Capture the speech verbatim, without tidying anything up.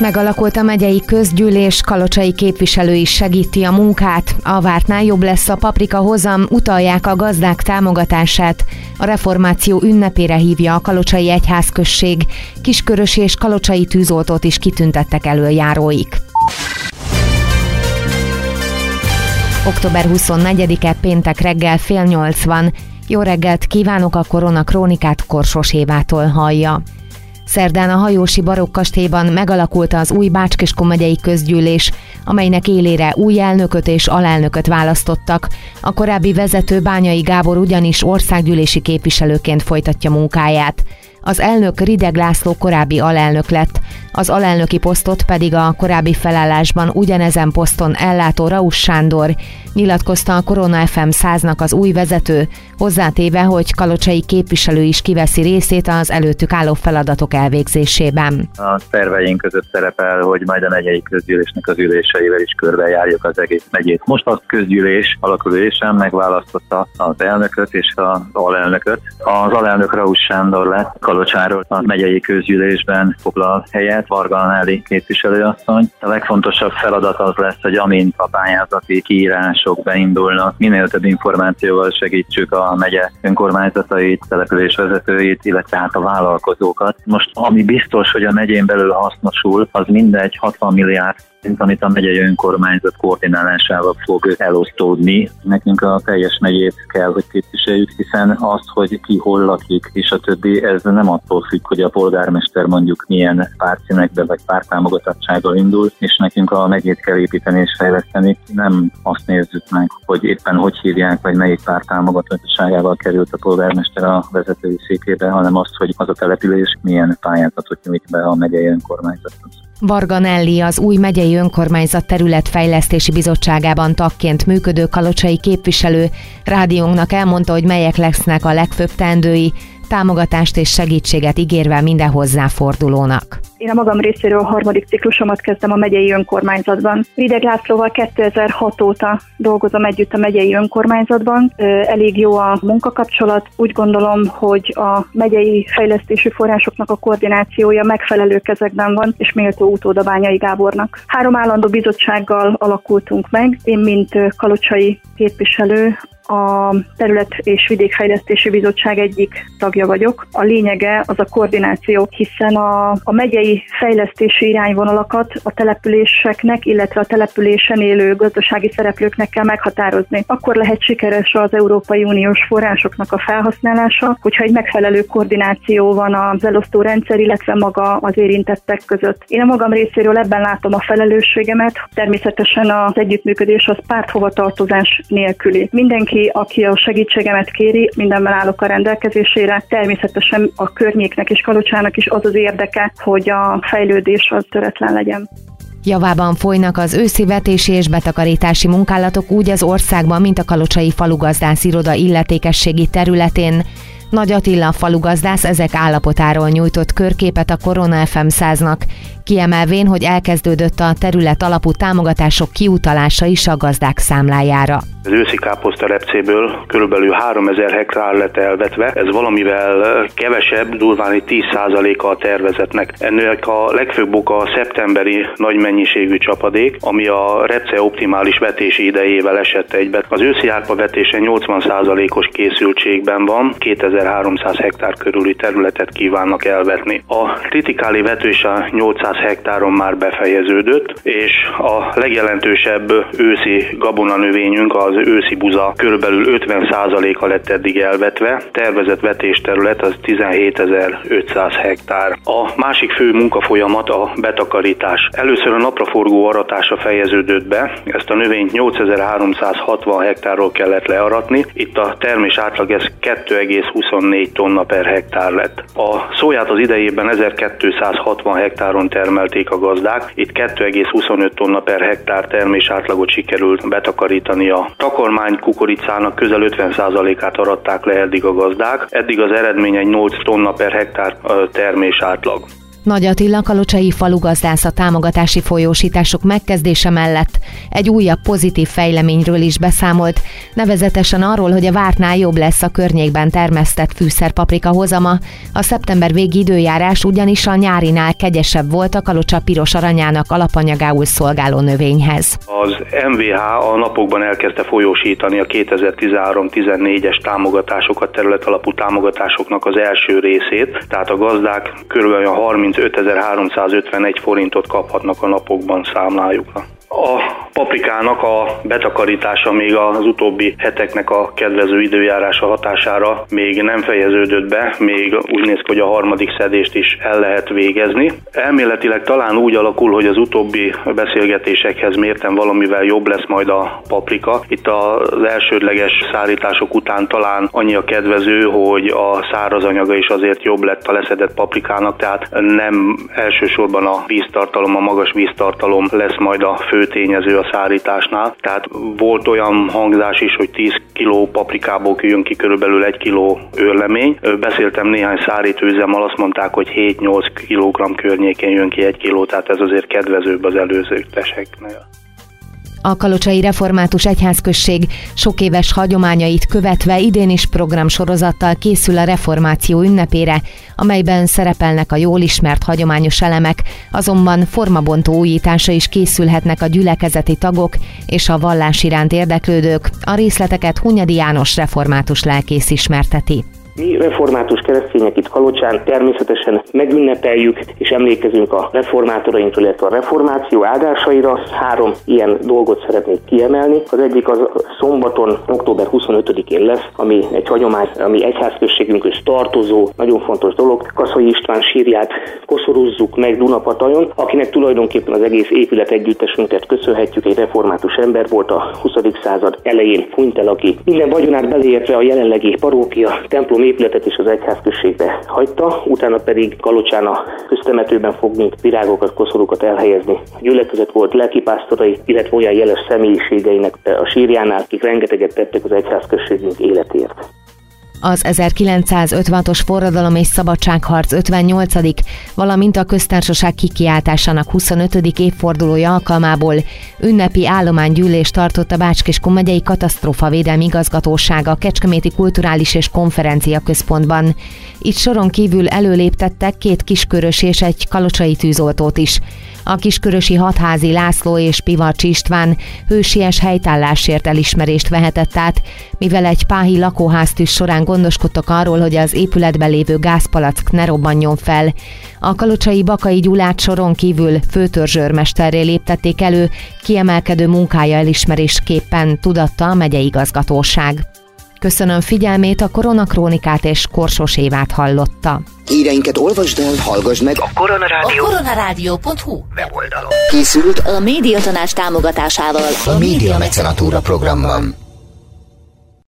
Megalakult a megyei közgyűlés, kalocsai képviselő is segíti a munkát. A vártnál jobb lesz a paprika hozam, utalják a gazdák támogatását. A reformáció ünnepére hívja a kalocsai egyházközség. Kiskörösi és kalocsai tűzoltót is kitüntettek elöljáróik. október huszonnegyedike péntek reggel fél nyolc van. Jó reggelt kívánok, a Korona Krónikát Korsos Évától hallja. Szerdán a Hajósi Barokkastélyban megalakult az új Bács-Kiskun megyei közgyűlés, amelynek élére új elnököt és alelnököt választottak. A korábbi vezető Bányai Gábor ugyanis országgyűlési képviselőként folytatja munkáját. Az elnök Rideg László korábbi alelnök lett, az alelnöki posztot pedig a korábbi felállásban ugyanezen poszton ellátó Rausz Sándor, nyilatkozta a Korona ef em száznak az új vezető, hozzátéve, hogy kalocsai képviselő is kiveszi részét az előttük álló feladatok elvégzésében. A terveink között szerepel, hogy majd a megyei közgyűlésnek az üléseivel is körbejárjuk az egész megyét. Most a közgyűlés alakulásen megválasztotta az elnököt és az alelnököt. Az alelnök Rausz Sándor lett, Kalocsáról a megyei közgyűlésben foglal helyet, Varga Annáli képviselőasszony. A legfontosabb feladat az lesz, hogy amint a pályázati kiírások beindulnak, minél több információval segítsük a megye önkormányzatait, településvezetőit, illetve hát a vállalkozókat. Most ami biztos, hogy a megyén belül hasznosul, az mindegy hatvan milliárd, amit a megyei önkormányzat koordinálásával fog elosztódni. Nekünk a teljes megyét kell, hogy képviseljük, hiszen az, hogy ki hol lakik, és a többi, ez nem attól függ, hogy a polgármester mondjuk milyen pártszínekbe vagy párttámogatottsággal indul, és nekünk a megyét kell építeni és fejleszteni. Nem azt nézzük meg, hogy éppen hogy hívják, vagy melyik párttámogatottságával került a polgármester a vezetői székébe, hanem azt, hogy az a település milyen pályázatot nyújt be a megyei önkormányzathoz. Varga Nelli, az új megyei önkormányzat területfejlesztési bizottságában tagként működő kalocsai képviselő rádiónknak elmondta, hogy melyek lesznek a legfőbb teendői, támogatást és segítséget ígérve minden hozzáfordulónak. Én a magam részéről a harmadik ciklusomat kezdem a megyei önkormányzatban. Rideg Lászlóval kétezer-hat óta dolgozom együtt a megyei önkormányzatban. Elég jó a munkakapcsolat. Úgy gondolom, hogy a megyei fejlesztési forrásoknak a koordinációja megfelelő kezekben van, és méltó utóda Bányai Gábornak. Három állandó bizottsággal alakultunk meg. Én, mint kalocsai képviselő, a Terület- és Vidékfejlesztési Bizottság egyik tagja vagyok. A lényege az a koordináció, hiszen a, a megyei fejlesztési irányvonalakat a településeknek, illetve a településen élő gazdasági szereplőknek kell meghatározni. Akkor lehet sikeres az Európai Uniós forrásoknak a felhasználása, hogyha egy megfelelő koordináció van az elosztó rendszer, illetve maga az érintettek között. Én a magam részéről ebben látom a felelősségemet. Természetesen az együttműködés az párthovatartozás nélküli. Mindenki, aki a segítségemet kéri, mindenben állok a rendelkezésére. Természetesen a környéknek és Kalocsának is az az érdeke, hogy a fejlődés az töretlen legyen. Javában folynak az őszi vetési és betakarítási munkálatok úgy az országban, mint a kalocsai falugazdász iroda illetékességi területén. Nagy Attila falugazdász ezek állapotáról nyújtott körképet a Korona ef em száznak, kiemelvén, hogy elkezdődött a terület alapú támogatások kiutalása is a gazdák számlájára. Az őszi káposzta repcéből körülbelül háromezer hektár lett elvetve, ez valamivel kevesebb, durván tíz százaléka a tervezetnek. Ennek a legfőbb oka a szeptemberi nagy mennyiségű csapadék, ami a repce optimális vetési idejével esett egybe. Az őszi árpa vetése nyolcvan százalékos készültségben van, kétezer-háromszáz hektár körüli területet kívánnak elvetni. A kritikáli vetés a nyolcszáz hektáron már befejeződött, és a legjelentősebb őszi gabonanövényünk, az őszi buza körülbelül ötven százaléka lett eddig elvetve, tervezett vetésterület az tizenhétezer-ötszáz hektár. A másik fő munkafolyamat a betakarítás. Először a napraforgó aratása fejeződött be, ezt a növényt nyolcezer-háromszázhatvan hektárról kellett learatni, itt a termés átlag ez két egész huszonnégy tonna per hektár lett. A szóját az idejében ezerkétszázhatvan hektáron termelték a gazdák, itt két egész huszonöt tonna per hektár termés átlagot sikerült betakarítani. A takarmány kukoricának közel ötven százalékát aratták le eddig a gazdák, eddig az eredmény egy nyolc tonna per hektár termés átlag. Nagy Attila kalocsai falugazdászat támogatási folyósítások megkezdése mellett egy újabb pozitív fejleményről is beszámolt, nevezetesen arról, hogy a vártnál jobb lesz a környékben termesztett fűszerpaprika hozama. A szeptember végi időjárás ugyanis a nyárinál kegyesebb volt a kalocsa piros aranyának alapanyagául szolgáló növényhez. Az em vé há a napokban elkezdte folyósítani a kétezer-tizenhárom tizennégyes támogatásokat, területalapú támogatásoknak az első részét, tehát a gazdák körülbelül harmincötezer-háromszázötvenegy forintot kaphatnak a napokban számlájukra. A paprikának a betakarítása még az utóbbi heteknek a kedvező időjárása hatására még nem fejeződött be, még úgy néz ki, hogy a harmadik szedést is el lehet végezni. Elméletileg talán úgy alakul, hogy az utóbbi beszélgetésekhez mérten valamivel jobb lesz majd a paprika. Itt az elsődleges szárítások után talán annyi a kedvező, hogy a száraz anyaga is azért jobb lett a leszedett paprikának, tehát nem elsősorban a víztartalom, a magas víztartalom lesz majd a fő tényező a szárításnál. Tehát volt olyan hangzás is, hogy tíz kiló paprikából jön ki körülbelül egy kiló őrlemény. Beszéltem néhány szárítóüzemmel, azt mondták, hogy hét-nyolc kilogramm környékén jön ki egy kiló, tehát ez azért kedvezőbb az előző teseknél. A kalocsai református egyházközség sok éves hagyományait követve idén is programsorozattal készül a reformáció ünnepére, amelyben szerepelnek a jól ismert hagyományos elemek, azonban formabontó újítása is készülhetnek a gyülekezeti tagok és a vallás iránt érdeklődők. A részleteket Hunyadi János református lelkész ismerteti. Mi református keresztények itt Kalocsán természetesen megünnepeljük és emlékezünk a reformátorainktól, illetve a reformáció áldásaira. Három ilyen dolgot szeretnék kiemelni. Az egyik az szombaton, október huszonötödikén lesz, ami egy hagyomány, ami egyházközségünkhöz tartozó, nagyon fontos dolog. Kaszai István sírját koszorúzzuk meg Dunapatajon, akinek tulajdonképpen az egész épület együttesünket köszönhetjük. Egy református ember volt, a huszadik század elején hunyt el, aki minden vagyonát beleértve a jelenlegi parókia, templom épületet is az egyházközségbe hagyta, utána pedig Kalocsán a köztemetőben fogunk virágokat, koszorúkat elhelyezni. A gyülekezet volt lelkipásztorai, illetve olyan jeles személyiségeinek a sírjánál, akik rengeteget tettek az egyházközségünk életért. Az ezerkilencszázötvenhatos forradalom és szabadságharc ötvennyolcadik valamint a köztársaság kikiáltásának huszonötödik évfordulója alkalmából ünnepi állománygyűlést tartott a Bács-Kiskun megyei katasztrófavédelmi igazgatósága a Kecskeméti Kulturális és Konferencia Központban. Itt soron kívül előléptettek két kiskörös és egy kalocsai tűzoltót is. A kiskörösi Hatházi László és Pivarcsi István hősies helytállásért elismerést vehetett át, mivel egy páhi lakóháztűz során gondoskodtak arról, hogy az épületben lévő gázpalack ne robbanjon fel. A kalocsai Bakai Gyulát soron kívül főtörzsőrmesterré léptették elő, kiemelkedő munkája elismerésképpen tudatta a megyei igazgatóság. Köszönöm figyelmét, a Koronakrónikát és Korsos Évát hallotta. Híreinket olvasd el, hallgass meg a Koronarádió. A koronarádió pont hu weboldalon. Készült a Médiatanács támogatásával a Média Mecenatúra programban.